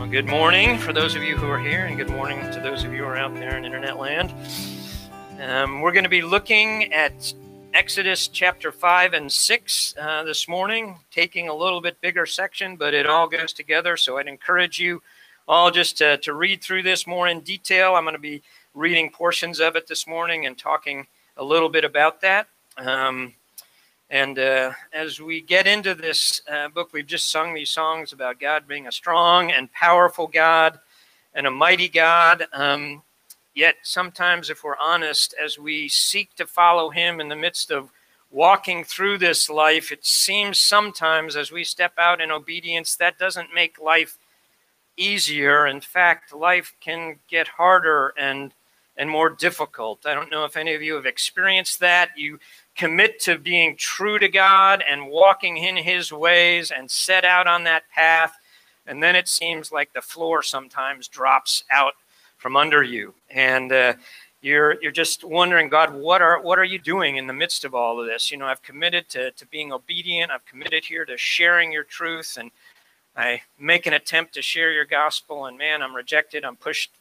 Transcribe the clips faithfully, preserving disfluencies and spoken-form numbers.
Good morning for those of you who are here, and good morning to those of you who are out there in internet land. Um, we're going to be looking at Exodus chapter five and six uh, this morning, taking a little bit bigger section, but it all goes together. So I'd encourage you all just to, to read through this more in detail. I'm going to be reading portions of it this morning and talking a little bit about that. Um, And uh, as we get into this uh, book, we've just sung these songs about God being a strong and powerful God and a mighty God. Um, yet sometimes, if we're honest, as we seek to follow him in the midst of walking through this life, it seems sometimes as we step out in obedience, that doesn't make life easier. In fact, life can get harder and and more difficult. I don't know if any of you have experienced that. You commit to being true to God and walking in his ways and set out on that path, and then it seems like the floor sometimes drops out from under you, and uh, you're you're just wondering, God, what are what are you doing in the midst of all of this? You know, I've committed to, to being obedient. I've committed here to sharing your truth, and I make an attempt to share your gospel, and man, I'm rejected. I'm pushed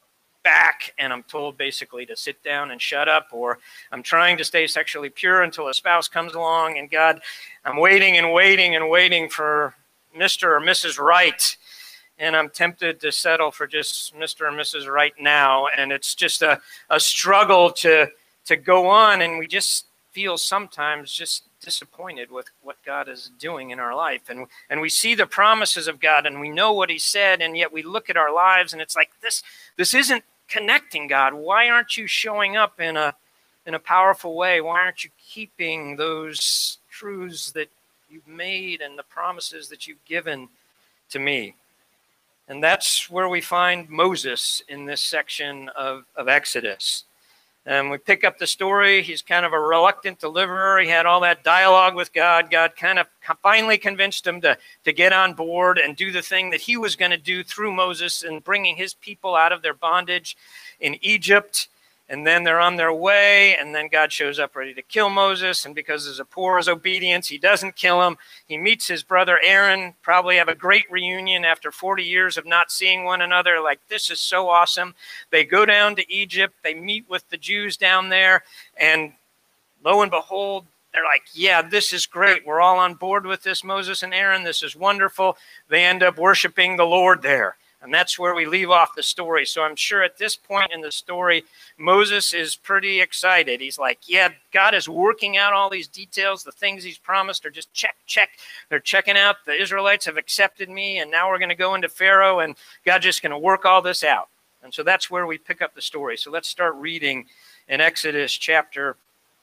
back, and I'm told basically to sit down and shut up, or I'm trying to stay sexually pure until a spouse comes along, and God, I'm waiting and waiting and waiting for Mister or Missus Right, and I'm tempted to settle for just Mister or Missus Right now, and it's just a, a struggle to to go on, and we just feel sometimes just disappointed with what God is doing in our life, and and we see the promises of God, and we know what he said, and yet we look at our lives, and it's like, this this isn't connecting, God. Why aren't you showing up in a in a powerful way? Why aren't you keeping those truths that you've made and the promises that you've given to me? And that's where we find Moses in this section of, of Exodus. And we pick up the story. He's kind of a reluctant deliverer. He had all that dialogue with God. God kind of finally convinced him to, to get on board and do the thing that he was going to do through Moses in bringing his people out of their bondage in Egypt. And then they're on their way, and then God shows up ready to kill Moses. And because of Zipporah's obedience, he doesn't kill him. He meets his brother Aaron, probably have a great reunion after forty years of not seeing one another. Like, this is so awesome. They go down to Egypt. They meet with the Jews down there. And lo and behold, they're like, yeah, this is great. We're all on board with this, Moses and Aaron. This is wonderful. They end up worshiping the Lord there. And that's where we leave off the story. So I'm sure at this point in the story, Moses is pretty excited. He's like, yeah, God is working out all these details. The things he's promised are just check, check. They're checking out. The Israelites have accepted me, and now we're going to go into Pharaoh, and God's just going to work all this out. And so that's where we pick up the story. So let's start reading in Exodus chapter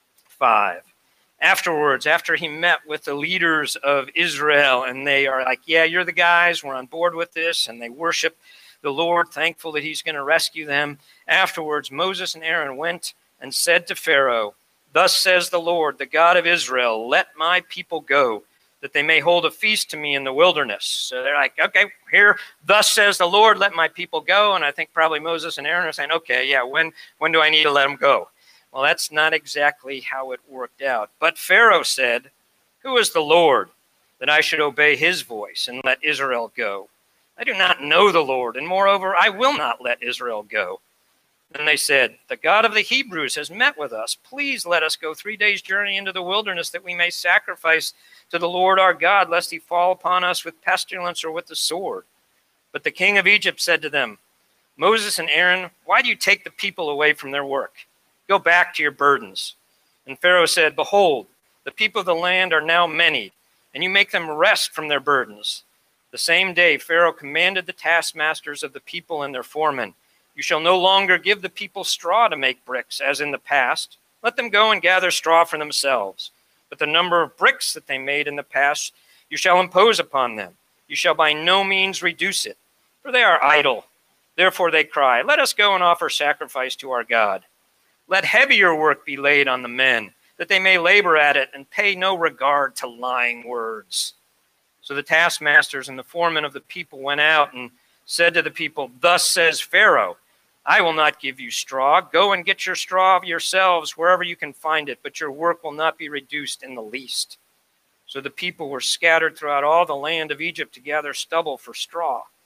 five. Afterwards, after he met with the leaders of Israel, and they are like, yeah, you're the guys, we're on board with this, and they worship the Lord, thankful that he's going to rescue them. Afterwards, Moses and Aaron went and said to Pharaoh, thus says the Lord, the God of Israel, let my people go, that they may hold a feast to me in the wilderness. So they're like, okay, here, thus says the Lord, let my people go. And I think probably Moses and Aaron are saying, okay, yeah, when, when do I need to let them go? Well, that's not exactly how it worked out. But Pharaoh said, who is the Lord, that I should obey his voice and let Israel go? I do not know the Lord, and moreover, I will not let Israel go. And they said, the God of the Hebrews has met with us. Please let us go three days' journey into the wilderness, that we may sacrifice to the Lord our God, lest he fall upon us with pestilence or with the sword. But the king of Egypt said to them, Moses and Aaron, why do you take the people away from their work? Go back to your burdens. And Pharaoh said, behold, the people of the land are now many, and you make them rest from their burdens. The same day Pharaoh commanded the taskmasters of the people and their foremen, you shall no longer give the people straw to make bricks, as in the past. Let them go and gather straw for themselves. But the number of bricks that they made in the past, you shall impose upon them. You shall by no means reduce it, for they are idle. Therefore they cry, let us go and offer sacrifice to our God. Let heavier work be laid on the men, that they may labor at it and pay no regard to lying words. So the taskmasters and the foremen of the people went out and said to the people, thus says Pharaoh, I will not give you straw. Go and get your straw yourselves wherever you can find it, but your work will not be reduced in the least. So the people were scattered throughout all the land of Egypt to gather stubble for straw.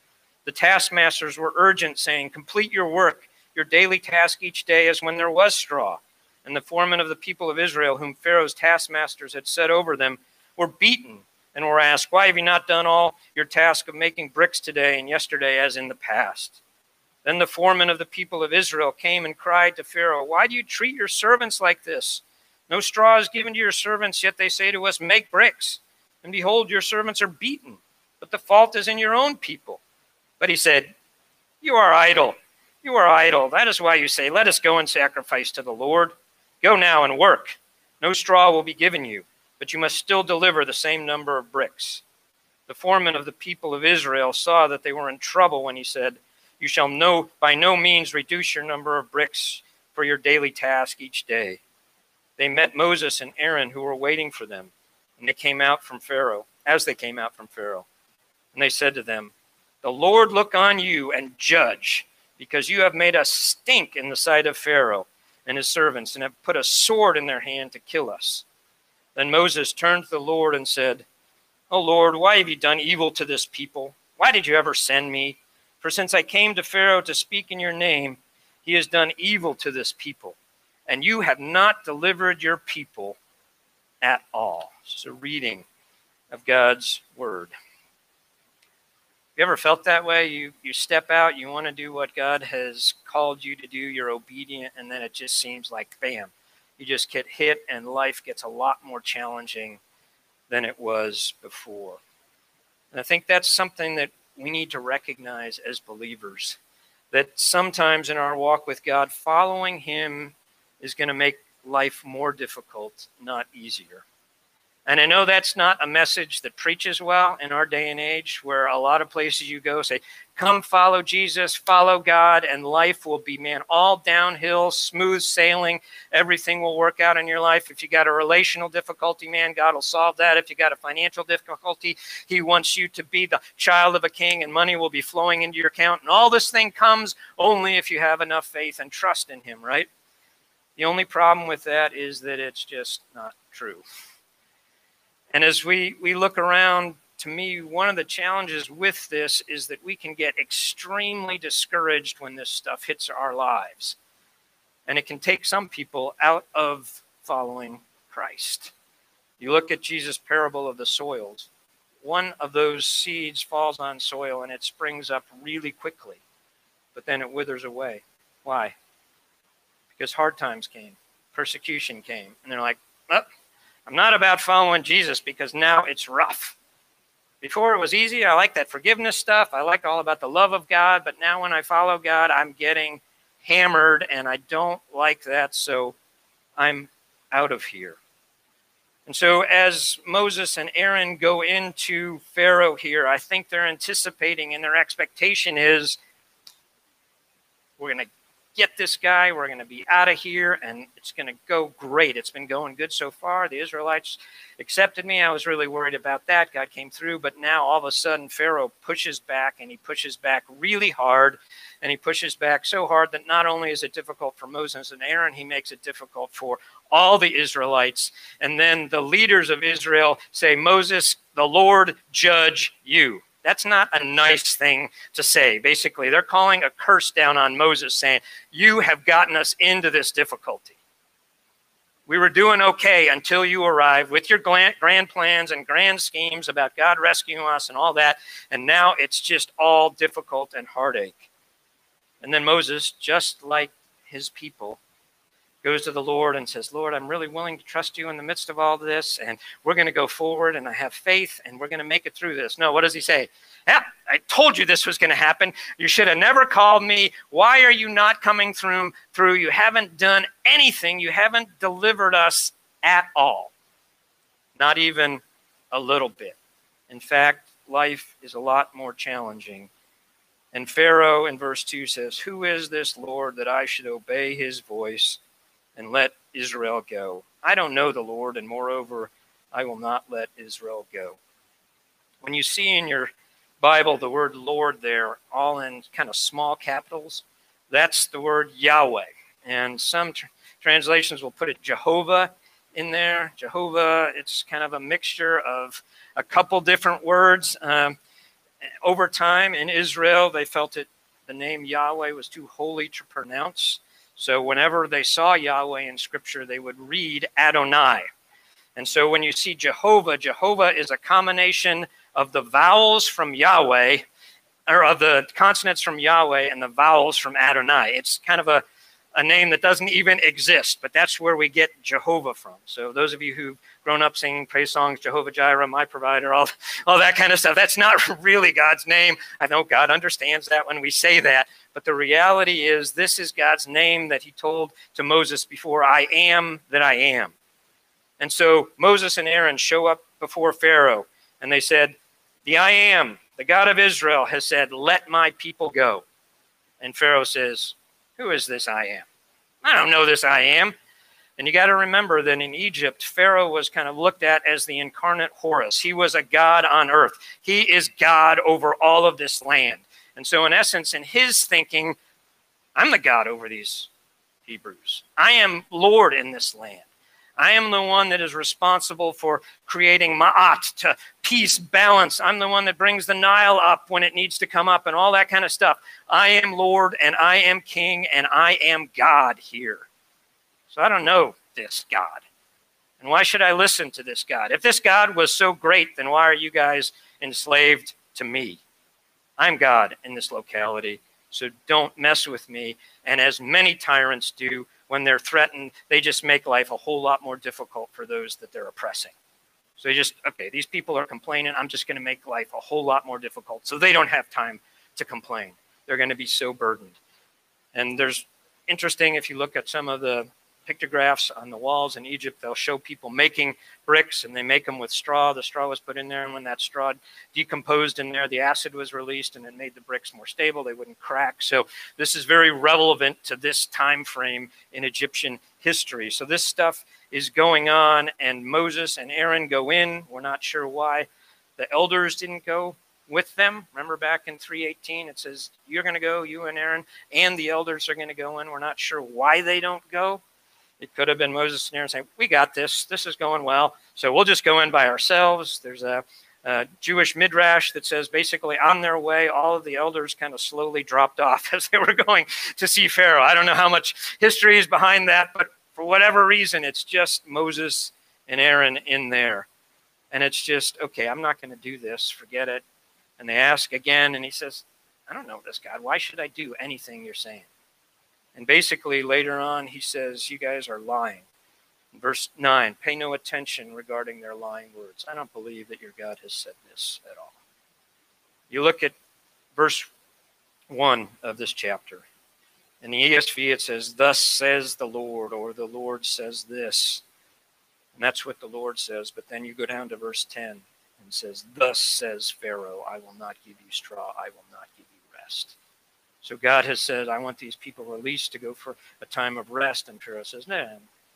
The taskmasters were urgent, saying, "Complete your work. Your daily task each day as when there was straw." And the foremen of the people of Israel, whom Pharaoh's taskmasters had set over them, were beaten and were asked, "Why have you not done all your task of making bricks today and yesterday as in the past?" Then the foremen of the people of Israel came and cried to Pharaoh, "Why do you treat your servants like this? No straw is given to your servants, yet they say to us, 'Make bricks.' And behold, your servants are beaten, but the fault is in your own people." But he said, "You are idle. You are idle. That is why you say, 'Let us go and sacrifice to the Lord.' Go now and work. No straw will be given you, but you must still deliver the same number of bricks." The foreman of the people of Israel saw that they were in trouble when he said, "You shall no, by no means reduce your number of bricks for your daily task each day." They met Moses and Aaron, who were waiting for them, and they came out from Pharaoh, as they came out from Pharaoh. And they said to them, "The Lord look on you and judge, because you have made us stink in the sight of Pharaoh and his servants, and have put a sword in their hand to kill us." Then Moses turned to the Lord and said, "O Lord, why have you done evil to this people? Why did you ever send me? For since I came to Pharaoh to speak in your name, he has done evil to this people, and you have not delivered your people at all." It's a reading of God's word. You ever felt that way? You you step out, you want to do what God has called you to do, you're obedient, and then it just seems like, bam, you just get hit and life gets a lot more challenging than it was before. And I think that's something that we need to recognize as believers, that sometimes in our walk with God, following him is going to make life more difficult, not easier. And I know that's not a message that preaches well in our day and age, where a lot of places you go say, "Come follow Jesus, follow God, and life will be, man, all downhill, smooth sailing. Everything will work out in your life. If you got a relational difficulty, man, God will solve that. If you got a financial difficulty, he wants you to be the child of a king, and money will be flowing into your account. And all this thing comes only if you have enough faith and trust in him," right? The only problem with that is that it's just not true. And as we, we look around, to me, one of the challenges with this is that we can get extremely discouraged when this stuff hits our lives. And it can take some people out of following Christ. You look at Jesus' parable of the soils. One of those seeds falls on soil and it springs up really quickly, but then it withers away. Why? Because hard times came, persecution came, and they're like, "Oh, I'm not about following Jesus because now it's rough. Before it was easy. I like that forgiveness stuff. I like all about the love of God. But now when I follow God, I'm getting hammered and I don't like that. So I'm out of here." And so as Moses and Aaron go into Pharaoh here, I think they're anticipating, and their expectation is, we're going to get this guy, we're going to be out of here, and it's going to go great. It's been going good so far. The Israelites accepted me. I was really worried about that. God came through, but now all of a sudden Pharaoh pushes back, and he pushes back really hard, and he pushes back so hard that not only is it difficult for Moses and Aaron, he makes it difficult for all the Israelites. And then the leaders of Israel say, "Moses, the Lord judge you." That's not a nice thing to say. Basically, they're calling a curse down on Moses, saying, "You have gotten us into this difficulty. We were doing okay until you arrived with your grand plans and grand schemes about God rescuing us and all that, and now it's just all difficult and heartache." And then Moses, just like his people, goes to the Lord and says, "Lord, I'm really willing to trust you in the midst of all this, and we're going to go forward, and I have faith, and we're going to make it through this." No, what does he say? "Yeah, I told you this was going to happen. You should have never called me. Why are you not coming through? Through? You haven't done anything. You haven't delivered us at all. Not even a little bit." In fact, life is a lot more challenging. And Pharaoh in verse two says, "Who is this Lord that I should obey his voice and let Israel go? I don't know the Lord, and moreover, I will not let Israel go." When you see in your Bible the word Lord there, all in kind of small capitals, that's the word Yahweh. And some tr- translations will put it Jehovah in there. Jehovah, it's kind of a mixture of a couple different words. Um, over time in Israel, they felt it, the name Yahweh was too holy to pronounce. So whenever they saw Yahweh in Scripture, they would read Adonai. And so when you see Jehovah, Jehovah is a combination of the vowels from Yahweh, or of the consonants from Yahweh and the vowels from Adonai. It's kind of a, a name that doesn't even exist, but that's where we get Jehovah from. So those of you who've grown up singing praise songs, Jehovah Jireh, my provider, all, all that kind of stuff, that's not really God's name. I know God understands that when we say that, but the reality is this is God's name that he told to Moses before, I am that I am. And so Moses and Aaron show up before Pharaoh, and they said, the I am, the God of Israel, has said, let my people go. And Pharaoh says, who is this I am? I don't know this I am. And you got to remember that in Egypt, Pharaoh was kind of looked at as the incarnate Horus. He was a god on earth. He is God over all of this land. And so in essence, in his thinking, I'm the God over these Hebrews. I am Lord in this land. I am the one that is responsible for creating ma'at, to peace, balance. I'm the one that brings the Nile up when it needs to come up and all that kind of stuff. I am Lord and I am King and I am God here. So I don't know this God. And why should I listen to this God? If this God was so great, then why are you guys enslaved to me? I'm God in this locality, so don't mess with me. And as many tyrants do, when they're threatened, they just make life a whole lot more difficult for those that they're oppressing. So they just, okay, these people are complaining. I'm just going to make life a whole lot more difficult so they don't have time to complain. They're going to be so burdened. And there's interesting, if you look at some of the pictographs on the walls in Egypt, they'll show people making bricks, and they make them with straw. The straw was put in there, and when that straw decomposed in there, the acid was released, and it made the bricks more stable. They wouldn't crack. So this is very relevant to this time frame in Egyptian history. So this stuff is going on, and Moses and Aaron go in. We're not sure why the elders didn't go with them. Remember back in three eighteen, it says, you're going to go, you and Aaron, and the elders are going to go in. We're not sure why they don't go. It could have been Moses and Aaron saying, we got this. This is going well. So we'll just go in by ourselves. There's a, a Jewish midrash that says basically on their way, all of the elders kind of slowly dropped off as they were going to see Pharaoh. I don't know how much history is behind that, but for whatever reason, it's just Moses and Aaron in there. And it's just, okay, I'm not going to do this. Forget it. And they ask again, and he says, I don't know this God. Why should I do anything you're saying? And basically, later on, he says, you guys are lying. In verse nine, pay no attention regarding their lying words. I don't believe that your God has said this at all. You look at verse one of this chapter. In the E S V, it says, thus says the Lord, or the Lord says this. And that's what the Lord says. But then you go down to verse ten and says, thus says Pharaoh, I will not give you straw. I will not give you rest. So God has said, I want these people released to go for a time of rest. And Pharaoh says, no,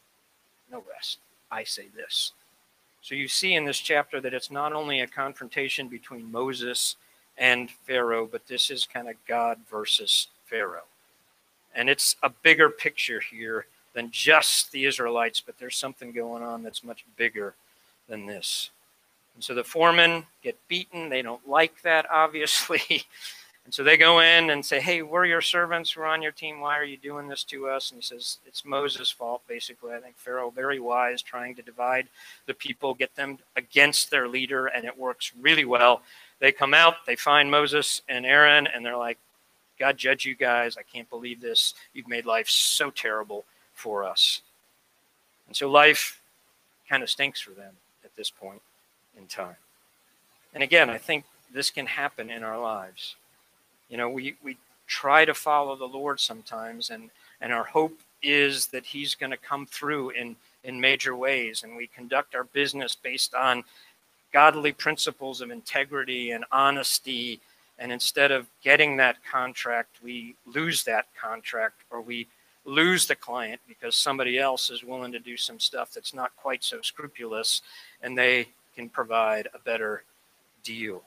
no rest. I say this. So you see in this chapter that it's not only a confrontation between Moses and Pharaoh, but this is kind of God versus Pharaoh. And it's a bigger picture here than just the Israelites, but there's something going on that's much bigger than this. And so the foremen get beaten. They don't like that, obviously. And so they go in and say, hey, we're your servants. We're on your team. Why are you doing this to us? And he says, it's Moses' fault, basically. I think Pharaoh, very wise, trying to divide the people, get them against their leader, and it works really well. They come out, they find Moses and Aaron, and they're like, God judge you guys. I can't believe this. You've made life so terrible for us. And so life kind of stinks for them at this point in time. And again, I think this can happen in our lives. You know, we, we try to follow the Lord sometimes, and, and our hope is that he's going to come through in, in major ways, and we conduct our business based on godly principles of integrity and honesty, and instead of getting that contract, we lose that contract, or we lose the client because somebody else is willing to do some stuff that's not quite so scrupulous, and they can provide a better deal.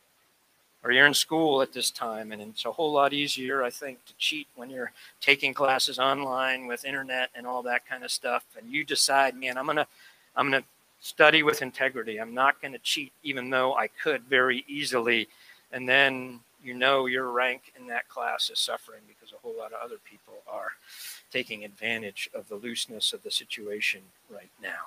Or you're in school at this time, and it's a whole lot easier, I think, to cheat when you're taking classes online with internet and all that kind of stuff. And you decide, man, I'm gonna, I'm gonna study with integrity. I'm not gonna cheat, even though I could very easily. And then you know your rank in that class is suffering because a whole lot of other people are taking advantage of the looseness of the situation right now.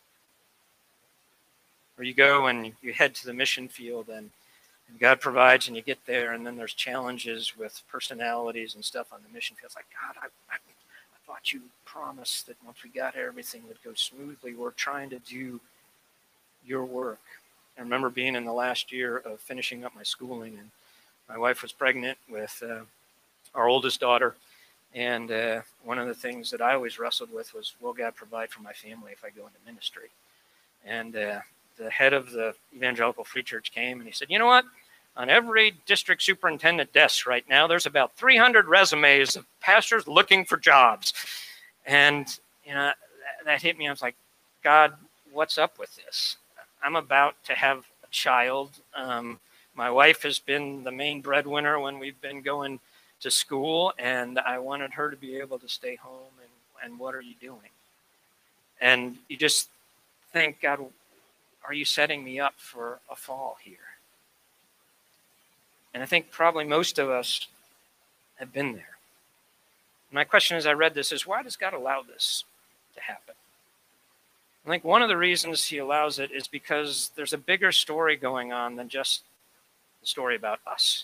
Or you go and you head to the mission field, and, and God provides, and you get there, and then there's challenges with personalities and stuff on the mission field. It's like, God, I, I, I thought you promised that once we got here, everything would go smoothly. We're trying to do your work. I remember being in the last year of finishing up my schooling, and my wife was pregnant with uh, our oldest daughter. And uh, one of the things that I always wrestled with was, will God provide for my family if I go into ministry? And uh, the head of the Evangelical Free Church came and he said, you know what? On every district superintendent desk right now, there's about three hundred resumes of pastors looking for jobs. And, you know, that, that hit me. I was like, God, what's up with this? I'm about to have a child. Um, my wife has been the main breadwinner when we've been going to school, and I wanted her to be able to stay home, and, and what are you doing? And you just think, God, are you setting me up for a fall here? And I think probably most of us have been there. My question as I read this is, why does God allow this to happen? I think one of the reasons he allows it is because there's a bigger story going on than just the story about us.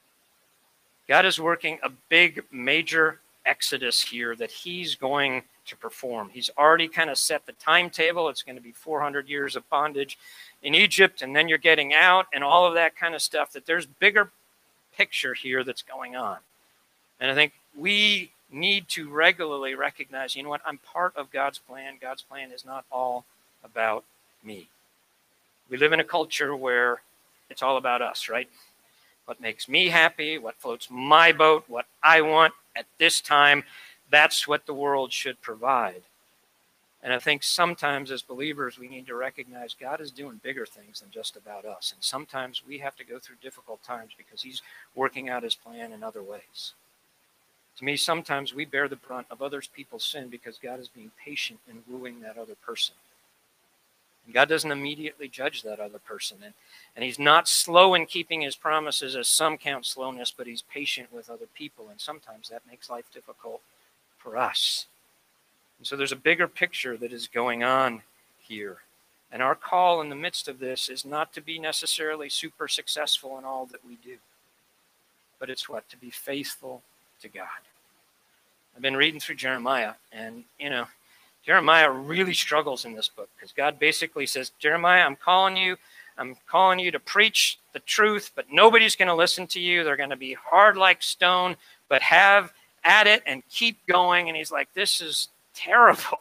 God is working a big, major exodus here that he's going to perform. He's already kind of set the timetable. It's going to be four hundred years of bondage in Egypt, and then you're getting out and all of that kind of stuff, that there's bigger picture here that's going on. And I think we need to regularly recognize, you know what, I'm part of God's plan. God's plan is not all about me. We live in a culture where it's all about us, right? What makes me happy, what floats my boat, what I want at this time, that's what the world should provide. And I think sometimes as believers, we need to recognize God is doing bigger things than just about us. And sometimes we have to go through difficult times because he's working out his plan in other ways. To me, sometimes we bear the brunt of other people's sin because God is being patient in wooing that other person. And God doesn't immediately judge that other person. And, and he's not slow in keeping his promises, as some count slowness, but he's patient with other people. And sometimes that makes life difficult for us. And so there's a bigger picture that is going on here. And our call in the midst of this is not to be necessarily super successful in all that we do. But it's what? To be faithful to God. I've been reading through Jeremiah, and, you know, Jeremiah really struggles in this book because God basically says, Jeremiah, I'm calling you. I'm calling you to preach the truth, but nobody's going to listen to you. They're going to be hard like stone, but have at it and keep going. And he's like, this is terrible.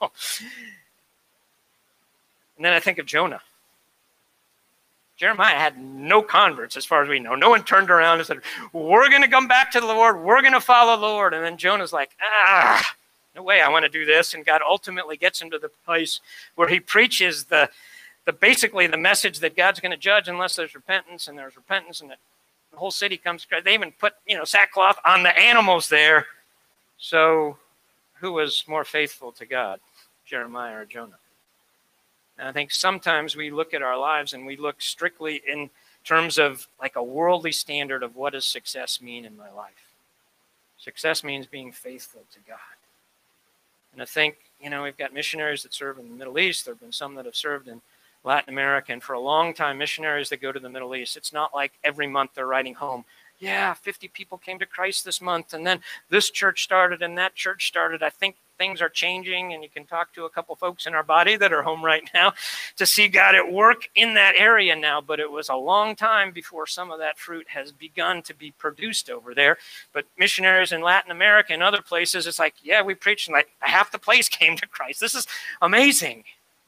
And then I think of Jonah. Jeremiah had no converts as far as we know. No one turned around and said, we're going to come back to the Lord. We're going to follow the Lord. And then Jonah's like, ah, no way, I want to do this. And God ultimately gets him to the place where he preaches the, the basically the message that God's going to judge unless there's repentance, and there's repentance, and the whole city comes. They even put, you know, sackcloth on the animals there. So who was more faithful to God, Jeremiah or Jonah? And I think sometimes we look at our lives and we look strictly in terms of like a worldly standard of what does success mean in my life. Success means being faithful to God. And I think, you know, we've got missionaries that serve in the Middle East. There have been some that have served in Latin America. And for a long time, missionaries that go to the Middle East, it's not like every month they're writing home, yeah, fifty people came to Christ this month, and then this church started and that church started. I think things are changing, and you can talk to a couple folks in our body that are home right now to see God at work in that area now. But it was a long time before some of that fruit has begun to be produced over there. But missionaries in Latin America and other places, it's like, yeah, we preached, and like half the place came to Christ. This is amazing.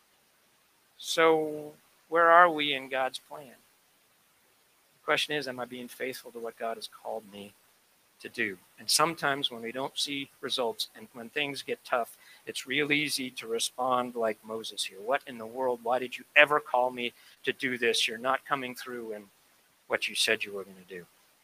So where are we in God's plan? The question is, am I being faithful to what God has called me to do? And sometimes when we don't see results and when things get tough, it's real easy to respond like Moses here. What in the world? Why did you ever call me to do this? You're not coming through in what you said you were going to do.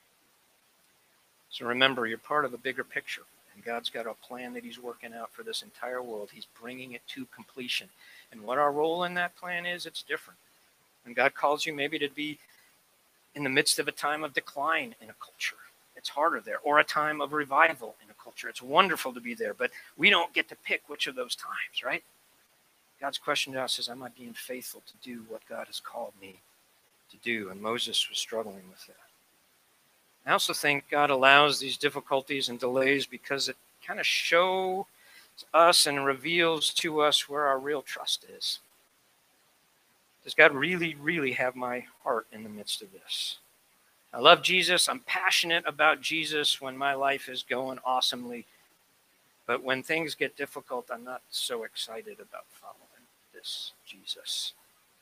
So remember, you're part of a bigger picture, and God's got a plan that he's working out for this entire world. He's bringing it to completion. And what our role in that plan is, it's different. When God calls you maybe to be in the midst of a time of decline in a culture. It's harder there. Or a time of revival in a culture. It's wonderful to be there, but we don't get to pick which of those times, right? God's question to us is, am I being faithful to do what God has called me to do? And Moses was struggling with that. I also think God allows these difficulties and delays because it kind of shows us and reveals to us where our real trust is. Does God really, really have my heart in the midst of this? I love Jesus. I'm passionate about Jesus when my life is going awesomely. But when things get difficult, I'm not so excited about following this Jesus.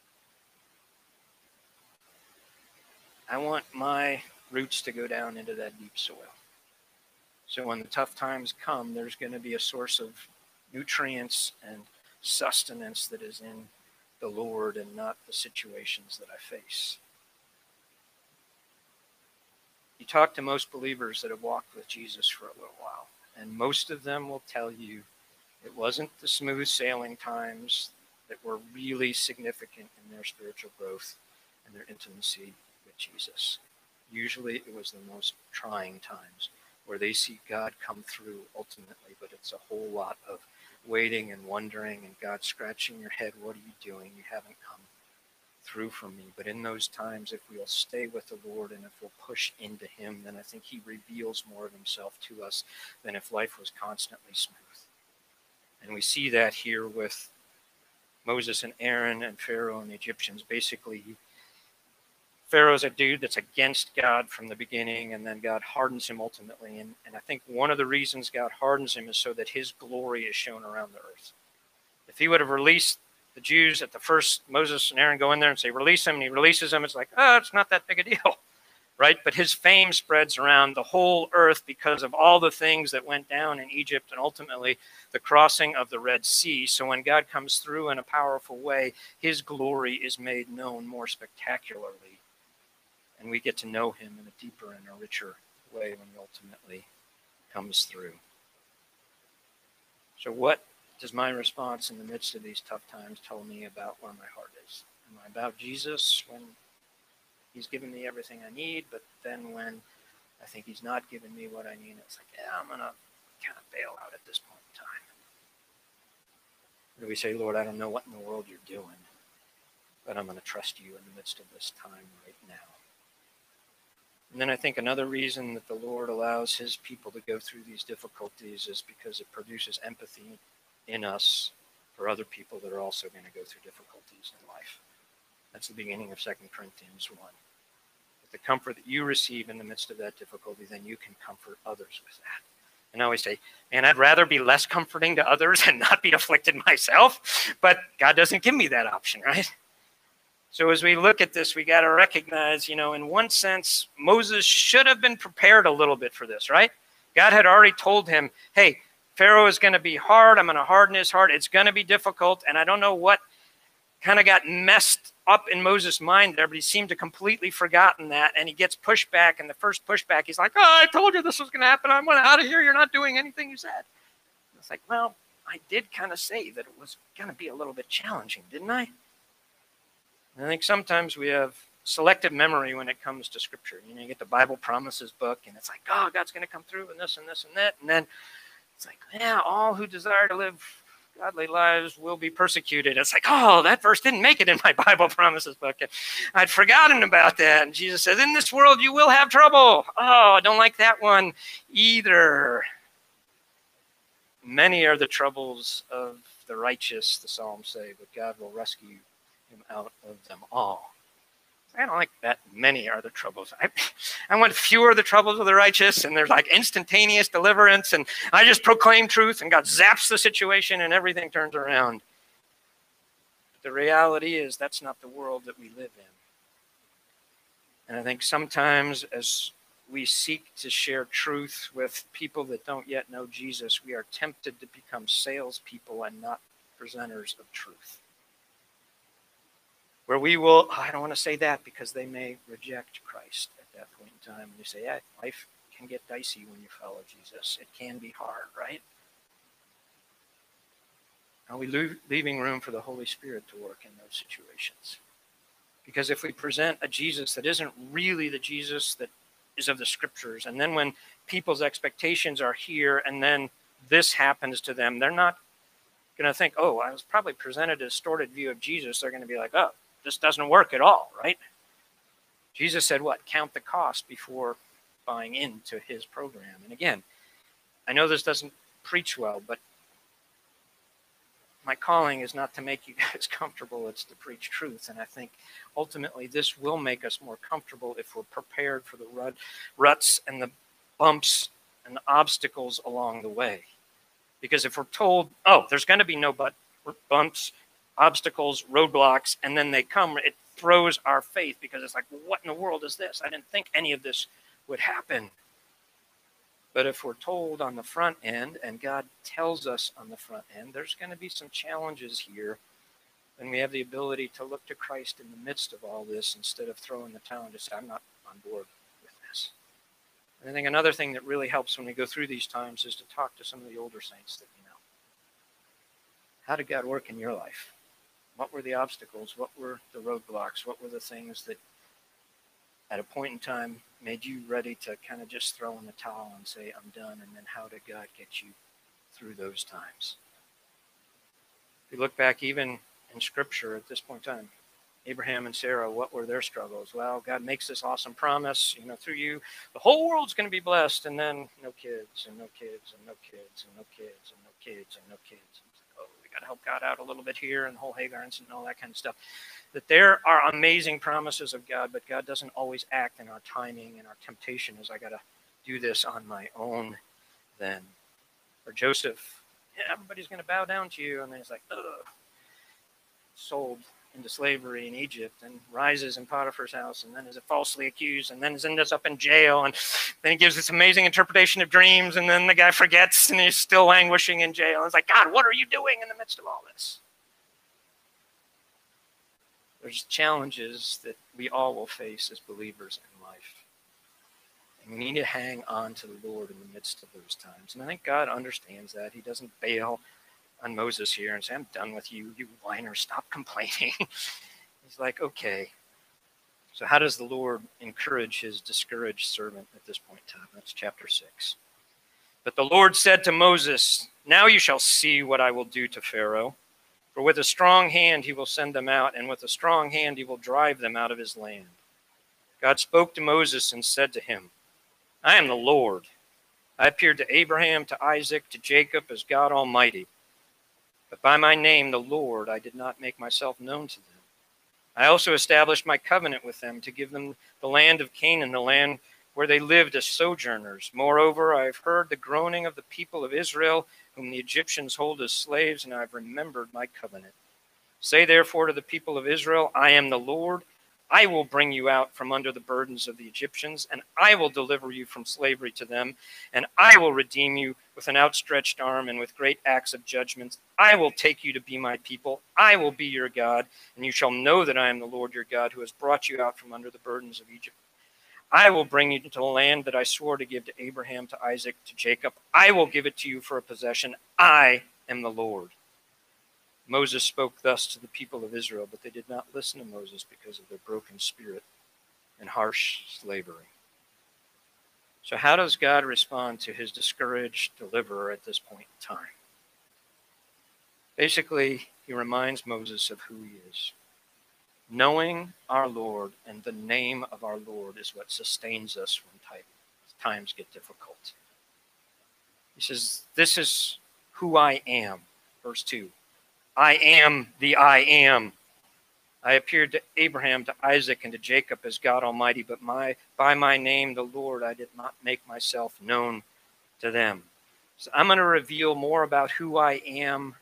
I want my roots to go down into that deep soil. So when the tough times come, there's going to be a source of nutrients and sustenance that is in the Lord and not the situations that I face. You talk to most believers that have walked with Jesus for a little while, and most of them will tell you it wasn't the smooth sailing times that were really significant in their spiritual growth and their intimacy with Jesus. Usually it was the most trying times where they see God come through ultimately, but it's a whole lot of waiting and wondering and God scratching your head, what are you doing? You haven't come through for me. But in those times, if we'll stay with the Lord and if we'll push into him, then I think he reveals more of himself to us than if life was constantly smooth. And we see that here with Moses and Aaron and Pharaoh and the Egyptians. Basically, Pharaoh's a dude that's against God from the beginning, and then God hardens him ultimately. And, and I think one of the reasons God hardens him is so that his glory is shown around the earth. If he would have released the Jews at the first, Moses and Aaron go in there and say, release him, and he releases them, it's like, oh, it's not that big a deal, right? But his fame spreads around the whole earth because of all the things that went down in Egypt and ultimately the crossing of the Red Sea. So when God comes through in a powerful way, his glory is made known more spectacularly. And we get to know him in a deeper and a richer way when he ultimately comes through. So what does my response in the midst of these tough times tell me about where my heart is? Am I about Jesus when he's given me everything I need, but then when I think he's not giving me what I need, it's like, yeah, I'm going to kind of bail out at this point in time. Or do we say, Lord, I don't know what in the world you're doing, but I'm going to trust you in the midst of this time right now. And then I think another reason that the Lord allows his people to go through these difficulties is because it produces empathy in us for other people that are also going to go through difficulties in life. That's the beginning of Second Corinthians one. With the comfort that you receive in the midst of that difficulty, then you can comfort others with that. And I always say, man, I'd rather be less comforting to others and not be afflicted myself, but God doesn't give me that option, right? So as we look at this, we got to recognize, you know, in one sense, Moses should have been prepared a little bit for this, right? God had already told him, hey, Pharaoh is going to be hard. I'm going to harden his heart. It's going to be difficult. And I don't know what kind of got messed up in Moses' mind there, but he seemed to completely forgotten that. And he gets pushed back. And the first pushback, he's like, oh, I told you this was going to happen. I went out of here. You're not doing anything you said. And it's like, well, I did kind of say that it was going to be a little bit challenging, didn't I? I think sometimes we have selective memory when it comes to Scripture. You know, you get the Bible Promises book, and it's like, oh, God's going to come through and this and this and that. And then it's like, yeah, all who desire to live godly lives will be persecuted. It's like, oh, that verse didn't make it in my Bible Promises book. I'd forgotten about that. And Jesus says, in this world you will have trouble. Oh, I don't like that one either. Many are the troubles of the righteous, the Psalms say, but God will rescue him out of them all. I don't like that many are the troubles. I, I want fewer the troubles of the righteous, and there's like instantaneous deliverance, and I just proclaim truth, and God zaps the situation, and everything turns around. But the reality is that's not the world that we live in. And I think sometimes as we seek to share truth with people that don't yet know Jesus, we are tempted to become salespeople and not presenters of truth. Where we will, oh, I don't want to say that because they may reject Christ at that point in time. And you say, yeah, life can get dicey when you follow Jesus. It can be hard, right? Are we leaving room for the Holy Spirit to work in those situations? Because if we present a Jesus that isn't really the Jesus that is of the scriptures, and then when people's expectations are here and then this happens to them, they're not going to think, oh, I was probably presented a distorted view of Jesus. They're going to be like, oh, this doesn't work at all, right? Jesus said what? Count the cost before buying into his program. And again, I know this doesn't preach well, but my calling is not to make you guys comfortable. It's to preach truth. And I think ultimately this will make us more comfortable if we're prepared for the rut, ruts and the bumps and the obstacles along the way. Because if we're told, oh, there's going to be no but bumps, obstacles, roadblocks, and then they come, it throws our faith because it's like, what in the world is this? I didn't think any of this would happen. But if we're told on the front end, and God tells us on the front end, there's going to be some challenges here, then we have the ability to look to Christ in the midst of all this instead of throwing the towel and just say, I'm not on board with this. And I think another thing that really helps when we go through these times is to talk to some of the older saints that we know. How did God work in your life? What were the obstacles? What were the roadblocks? What were the things that at a point in time made you ready to kind of just throw in the towel and say, I'm done? And then how did God get you through those times? If you look back even in Scripture at this point in time, Abraham and Sarah, what were their struggles? Well, God makes this awesome promise, you know, through you, the whole world's going to be blessed, and then no kids, and no kids, and no kids, and no kids, and no kids, and no kids. And it's like, oh, we got to help God out a little bit here, and the whole Hagar incident and all that kind of stuff. That there are amazing promises of God, but God doesn't always act in our timing, and our temptation is, I got to do this on my own then. Or Joseph, yeah, everybody's going to bow down to you, and then he's like, ugh, sold into slavery in Egypt and rises in Potiphar's house and then is falsely accused and then ends up in jail, and then he gives this amazing interpretation of dreams, and then the guy forgets and he's still languishing in jail. And it's like, God, what are you doing in the midst of all this? There's challenges that we all will face as believers in life. And we need to hang on to the Lord in the midst of those times. And I think God understands that. He doesn't bail on Moses here and say, I'm done with you, you whiner, stop complaining. He's like, okay. So how does the Lord encourage his discouraged servant at this point in time? That's chapter six. But the Lord said to Moses, now you shall see what I will do to Pharaoh. For with a strong hand he will send them out, and with a strong hand he will drive them out of his land. God spoke to Moses and said to him, I am the Lord. I appeared to Abraham, to Isaac, to Jacob as God Almighty. But by my name, the Lord, I did not make myself known to them. I also established my covenant with them to give them the land of Canaan, the land where they lived as sojourners. Moreover, I have heard the groaning of the people of Israel, whom the Egyptians hold as slaves, and I have remembered my covenant. Say therefore to the people of Israel, I am the Lord. I will bring you out from under the burdens of the Egyptians, and I will deliver you from slavery to them, and I will redeem you with an outstretched arm and with great acts of judgment. I will take you to be my people. I will be your God, and you shall know that I am the Lord your God, who has brought you out from under the burdens of Egypt. I will bring you to the land that I swore to give to Abraham, to Isaac, to Jacob. I will give it to you for a possession. I am the Lord. Moses spoke thus to the people of Israel, but they did not listen to Moses because of their broken spirit and harsh slavery. So how does God respond to his discouraged deliverer at this point in time? Basically, he reminds Moses of who he is. Knowing our Lord and the name of our Lord is what sustains us when times get difficult. He says, this is who I am. Verse two. I am the I am. I appeared to Abraham, to Isaac, and to Jacob as God Almighty, but my by my name, the Lord, I did not make myself known to them. So I'm going to reveal more about who I am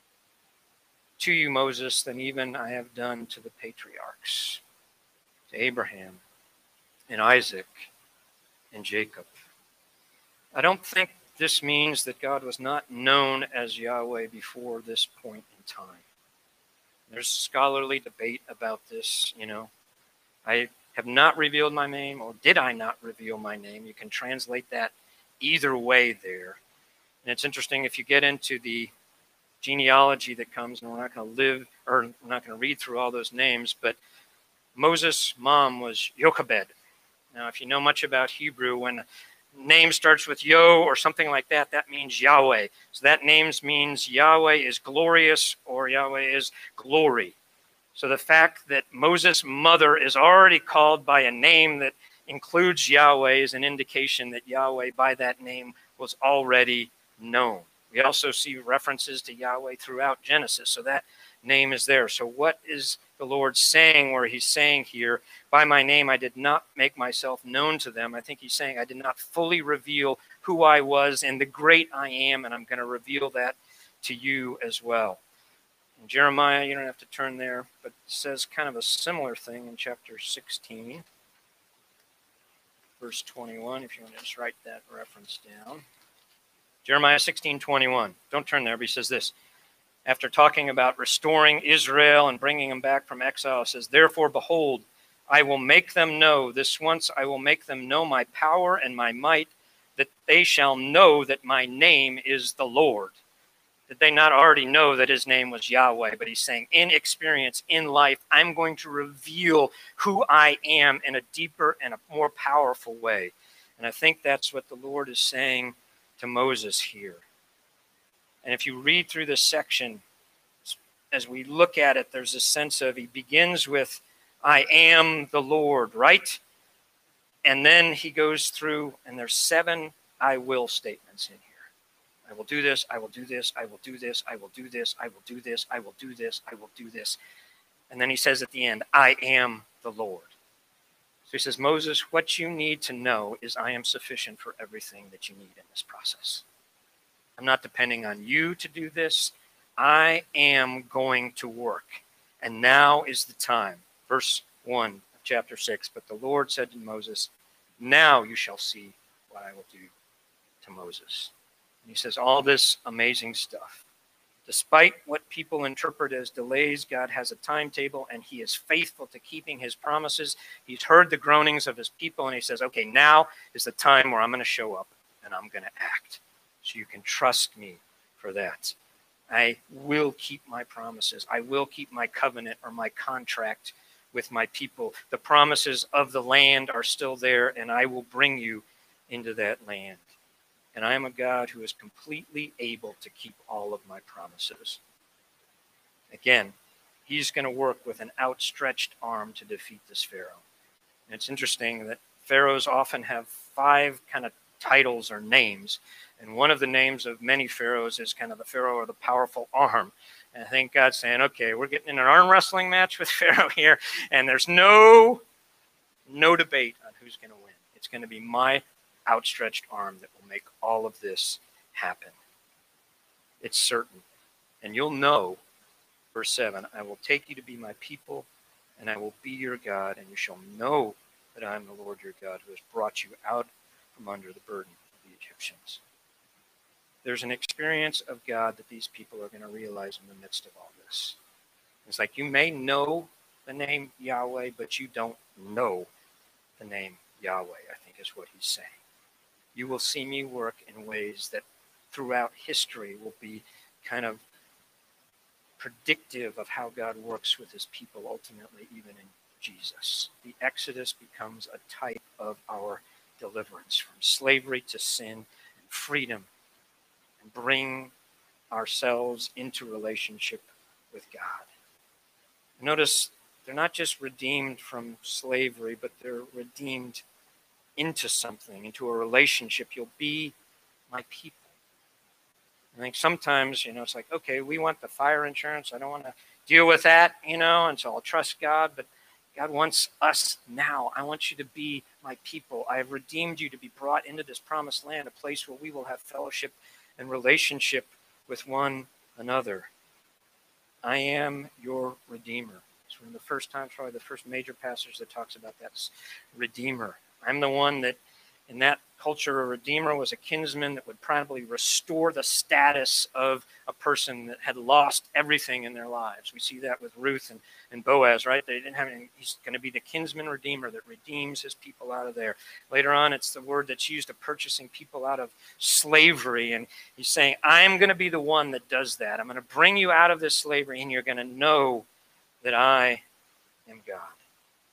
to you, Moses, than even I have done to the patriarchs, to Abraham and Isaac and Jacob. I don't think this means that God was not known as Yahweh before this point in time. There's scholarly debate about this, you know. I have not revealed my name, or did I not reveal my name? You can translate that either way there. And it's interesting if you get into the genealogy that comes, and we're not going to live, or we're not going to read through all those names, but Moses' mom was Jochebed. Now, if you know much about Hebrew, when a name starts with Yo or something like that, that means Yahweh. So that name means Yahweh is glorious or Yahweh is glory. So the fact that Moses' mother is already called by a name that includes Yahweh is an indication that Yahweh by that name was already known. We also see references to Yahweh throughout Genesis, so that name is there. So what is the Lord saying where he's saying here, by my name I did not make myself known to them? I think he's saying I did not fully reveal who I was and the great I am, and I'm going to reveal that to you as well. In Jeremiah, you don't have to turn there, but it says kind of a similar thing in chapter sixteen, verse twenty-one, if you want to just write that reference down. Jeremiah sixteen twenty-one. Don't turn there, but he says this. After talking about restoring Israel and bringing them back from exile, it says, therefore, behold, I will make them know, this once I will make them know my power and my might, that they shall know that my name is the Lord. Did they not already know that his name was Yahweh? But he's saying, in experience, in life, I'm going to reveal who I am in a deeper and a more powerful way. And I think that's what the Lord is saying to Moses here. And if you read through this section, as we look at it, there's a sense of, he begins with, I am the Lord, right? And then he goes through, and there's seven I will statements in here. I will do this, I will do this, I will do this, I will do this, I will do this, I will do this, I will do this. And then he says at the end, I am the Lord. So he says, Moses, what you need to know is I am sufficient for everything that you need in this process. I'm not depending on you to do this. I am going to work. And now is the time. Verse one of chapter six. But the Lord said to Moses, now you shall see what I will do to Moses. And he says all this amazing stuff. Despite what people interpret as delays, God has a timetable and he is faithful to keeping his promises. He's heard the groanings of his people and he says, okay, now is the time where I'm going to show up and I'm going to act. So you can trust me for that. I will keep my promises. I will keep my covenant or my contract with my people. The promises of the land are still there, and I will bring you into that land. And I am a God who is completely able to keep all of my promises. Again, he's going to work with an outstretched arm to defeat this Pharaoh. And it's interesting that pharaohs often have five kind of titles or names. And one of the names of many pharaohs is kind of the pharaoh or the powerful arm. And I think God's saying, okay, we're getting in an arm wrestling match with Pharaoh here, and there's no, no debate on who's going to win. It's going to be my outstretched arm that will make all of this happen. It's certain. And you'll know, verse seven, I will take you to be my people, and I will be your God, and you shall know that I am the Lord your God who has brought you out from under the burden of the Egyptians. There's an experience of God that these people are going to realize in the midst of all this. It's like you may know the name Yahweh, but you don't know the name Yahweh, I think is what he's saying. You will see me work in ways that throughout history will be kind of predictive of how God works with his people, ultimately even in Jesus. The Exodus becomes a type of our deliverance from slavery to sin and freedom, and bring ourselves into relationship with God. Notice they're not just redeemed from slavery, but they're redeemed into something, into a relationship. You'll be my people. I think sometimes, you know, it's like, okay, we want the fire insurance. I don't want to deal with that, you know, and so I'll trust God. But God wants us now. I want you to be my people. I have redeemed you to be brought into this promised land, a place where we will have fellowship and relationship with one another. I am your Redeemer. It's one of the first times, probably the first major passage that talks about that, Redeemer. I'm the one that, in that culture, a Redeemer was a kinsman that would probably restore the status of a person that had lost everything in their lives. We see that with Ruth and, and Boaz, right? They didn't have any, he's going to be the kinsman Redeemer that redeems his people out of there. Later on, it's the word that's used of purchasing people out of slavery. And he's saying, I'm going to be the one that does that. I'm going to bring you out of this slavery, and you're going to know that I am God.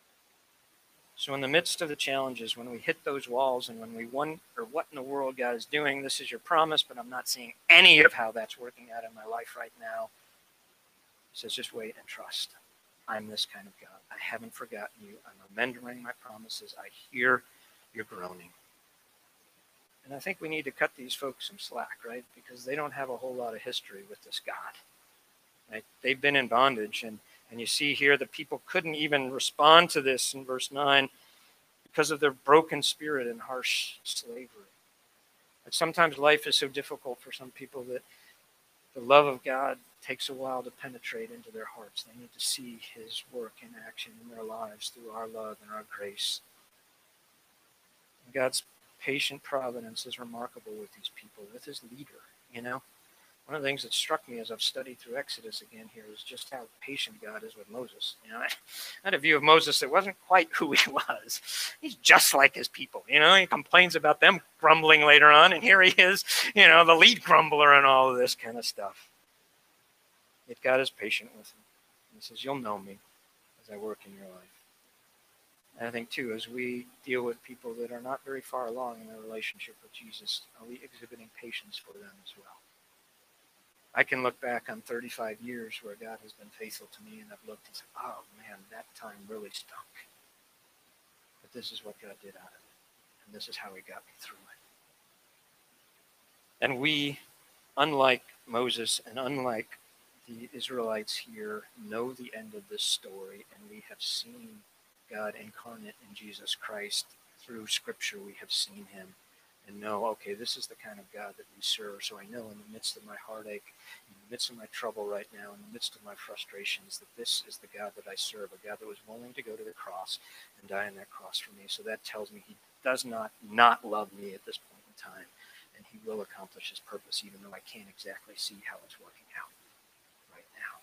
So in the midst of the challenges, when we hit those walls and when we wonder what in the world God is doing, this is your promise, but I'm not seeing any of how that's working out in my life right now. He says, just wait and trust. I'm this kind of God. I haven't forgotten you. I'm remembering my promises. I hear your groaning. And I think we need to cut these folks some slack, right? Because they don't have a whole lot of history with this God. Right? They've been in bondage, and, and you see here the people couldn't even respond to this in verse nine because of their broken spirit and harsh slavery. But sometimes life is so difficult for some people that the love of God takes a while to penetrate into their hearts. They need to see his work in action in their lives through our love and our grace. And God's patient providence is remarkable with these people, with his leader, you know. One of the things that struck me as I've studied through Exodus again here is just how patient God is with Moses. You know, I had a view of Moses that wasn't quite who he was. He's just like his people. You know, he complains about them grumbling later on, and here he is, you know, the lead grumbler and all of this kind of stuff. Yet God is patient with him. He says, you'll know me as I work in your life. And I think, too, as we deal with people that are not very far along in their relationship with Jesus, are we exhibiting patience for them as well? I can look back on thirty-five years where God has been faithful to me, and I've looked and said, oh, man, that time really stunk. But this is what God did out of it, and this is how he got me through it. And we, unlike Moses and unlike the Israelites here, know the end of this story, and we have seen God incarnate in Jesus Christ. Through Scripture, we have seen him and know, okay, this is the kind of God that we serve. So I know in the midst of my heartache, in the midst of my trouble right now, in the midst of my frustrations, that this is the God that I serve, a God that was willing to go to the cross and die on that cross for me. So that tells me he does not not love me at this point in time, and he will accomplish his purpose, even though I can't exactly see how it's working out right now.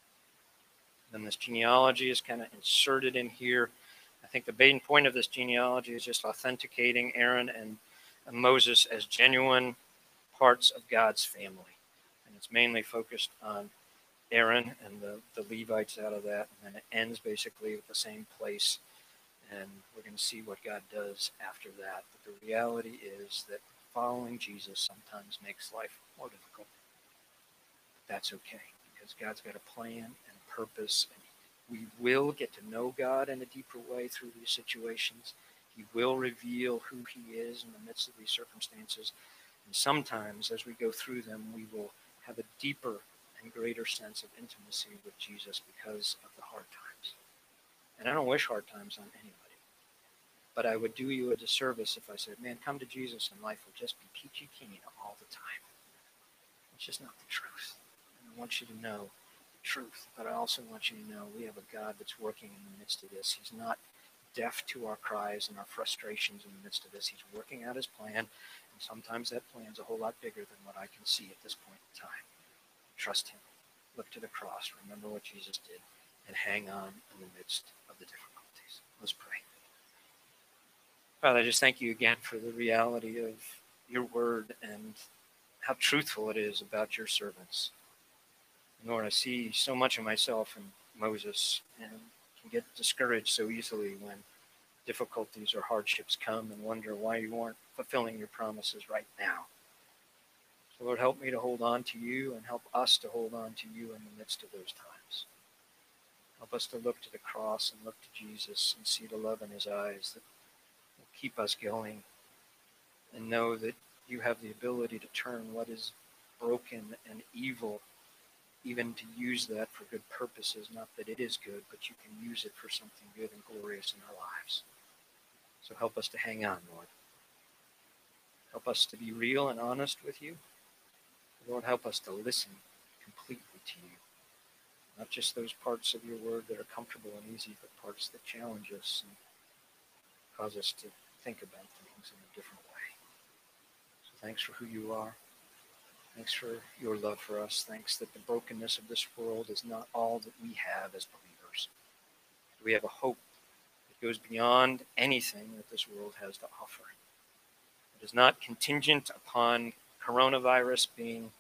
Then this genealogy is kind of inserted in here. I think the main point of this genealogy is just authenticating Aaron and Moses as genuine parts of God's family. And it's mainly focused on Aaron and the, the Levites out of that. And then it ends basically with the same place. And we're going to see what God does after that. But the reality is that following Jesus sometimes makes life more difficult. But that's okay, because God's got a plan and a purpose. And we will get to know God in a deeper way through these situations. He will reveal who he is in the midst of these circumstances. And sometimes, as we go through them, we will have a deeper and greater sense of intimacy with Jesus because of the hard times. And I don't wish hard times on anybody. But I would do you a disservice if I said, man, come to Jesus and life will just be peachy keen all the time. It's just not the truth. And I want you to know the truth, but I also want you to know we have a God that's working in the midst of this. He's not deaf to our cries and our frustrations in the midst of this. He's working out his plan, and sometimes that plan's a whole lot bigger than what I can see at this point in time. Trust him. Look to the cross. Remember what Jesus did, and hang on in the midst of the difficulties. Let's pray. Father, I just thank you again for the reality of your word and how truthful it is about your servants. And Lord, I see so much of myself in Moses, and can get discouraged so easily when difficulties or hardships come and wonder why you aren't fulfilling your promises right now. So Lord, help me to hold on to you, and help us to hold on to you in the midst of those times. Help us to look to the cross and look to Jesus and see the love in his eyes that will keep us going, and know that you have the ability to turn what is broken and evil, even to use that for good purposes. Not that it is good, but you can use it for something good and glorious in our lives. So help us to hang on, Lord. Help us to be real and honest with you. Lord, help us to listen completely to you. Not just those parts of your word that are comfortable and easy, but parts that challenge us and cause us to think about things in a different way. So thanks for who you are. Thanks for your love for us. Thanks that the brokenness of this world is not all that we have as believers. We have a hope that goes beyond anything that this world has to offer. It is not contingent upon coronavirus being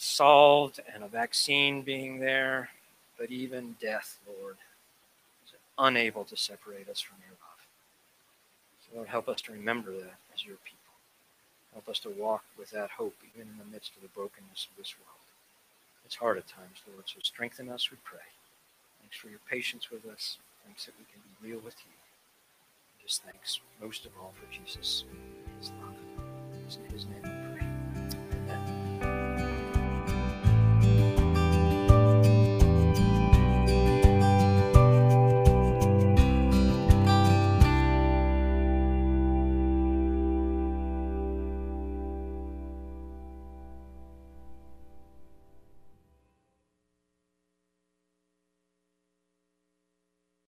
solved and a vaccine being there, but even death, Lord, is unable to separate us from your love. So Lord, help us to remember that as your people. Help us to walk with that hope even in the midst of the brokenness of this world. It's hard at times, Lord, so strengthen us, we pray. Thanks for your patience with us. Thanks that we can be real with you. And just thanks most of all for Jesus, his love. It's in his name.